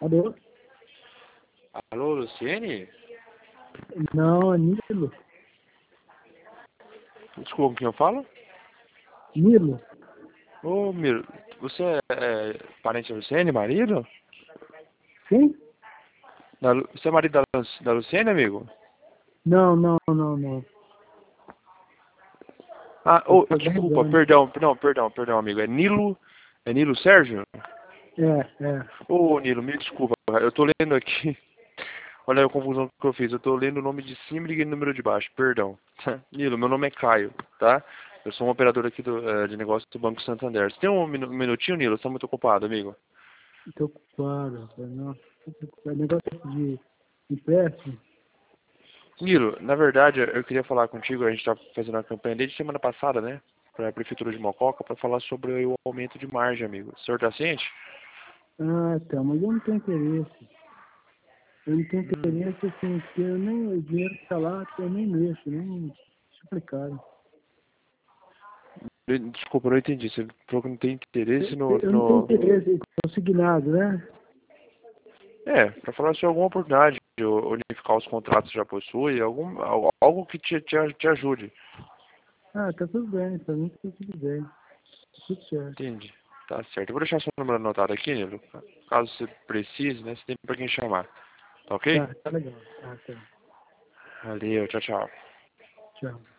Alô? Alô, Luciene? Não, é Nilo. Desculpa, quem eu falo? Nilo? Ô, Miro, você é parente da Luciene, marido? Quem? Você é marido da Luciene, amigo? Não, não, não, não. Ah, Eu ô, tô desculpa, guardando. perdão, amigo. É Nilo Sérgio? É. Ô, Nilo, me desculpa, eu tô lendo aqui. Olha a confusão que eu fiz. Eu tô lendo o nome de cima e liguei o número de baixo. Perdão. Nilo, meu nome é Caio, tá? Eu sou um operador aqui de negócio do Banco Santander. Você tem um minutinho, Nilo? Você tá muito ocupado, amigo? Tô ocupado, rapaz. Nossa, é negócio de empréstimo. Nilo, na verdade, eu queria falar contigo. A gente tá fazendo uma campanha desde semana passada, né? Para a Prefeitura de Mococa, para falar sobre o aumento de margem, amigo. O senhor tá ciente? Ah, tá, mas eu não tenho interesse. Eu não tenho interesse, assim, porque eu nem, o dinheiro que tá lá, eu nem mexo, nem explicaram. Desculpa, eu não entendi. Você falou que não tem interesse Eu não tenho interesse em consignado, né? para falar sobre alguma oportunidade de unificar os contratos que já possui, algo que te ajude. Ah, tá tudo bem, pra mim tá tudo bem. Tudo certo. Entendi. Tá certo. Eu vou deixar seu número anotado aqui, Nilo. Caso você precise, né? Você tem pra quem chamar. Tá ok? Tá legal. Tá. Valeu, tchau, tchau. Tchau.